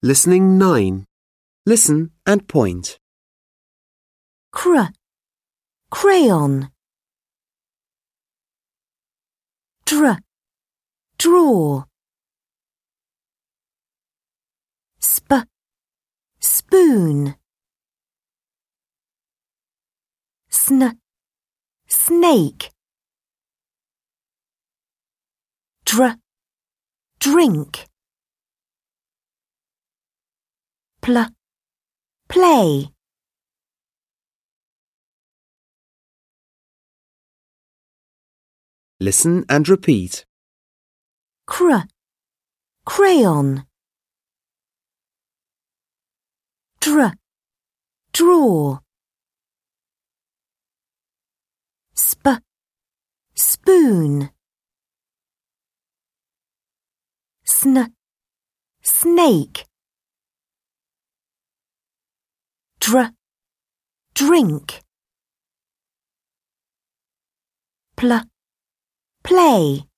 Listening 9. Listen and point. Crayon. Draw. Spoon. Snake. Drink. Play. Listen and repeat. Crayon. Draw. Spoon. Snake. Drink. Play.